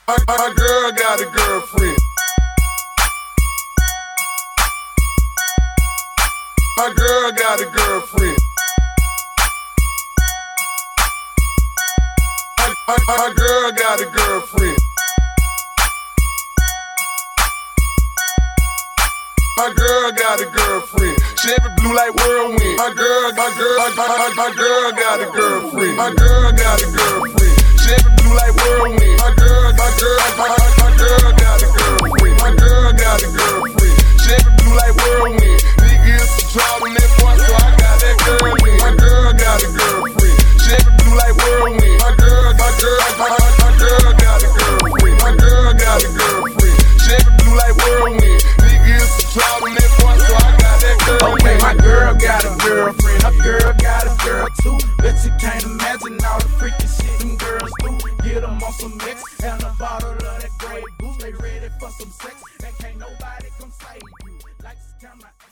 My girl got a girlfriend. My girl got a girlfriend. My girl got a girlfriend. My girl got a girlfriend. Chevy blue like whirlwind. My girl got a girlfriend. My girl got a girlfriend. Chevy blue like whirlwind. My girl got a girlfriend. My girl got a girlfriend. Chevy blue like whirlwind. Nigga is some trouble in that boy, so I got that girl in. My girl got a girlfriend. Chevy blue like whirlwind. My girl got a girlfriend. My girl got a girlfriend. Chevy blue like whirlwind. Nigga is some trouble in that boy, so I got that girl. Okay, my girl got a girlfriend. Her girl got a girl too. Bet you can't imagine all the freaking shit them girls do. Get them on some mix and a bottle of that Grey Goose. They ready for some sex, and can't nobody come save you. Lights, camera.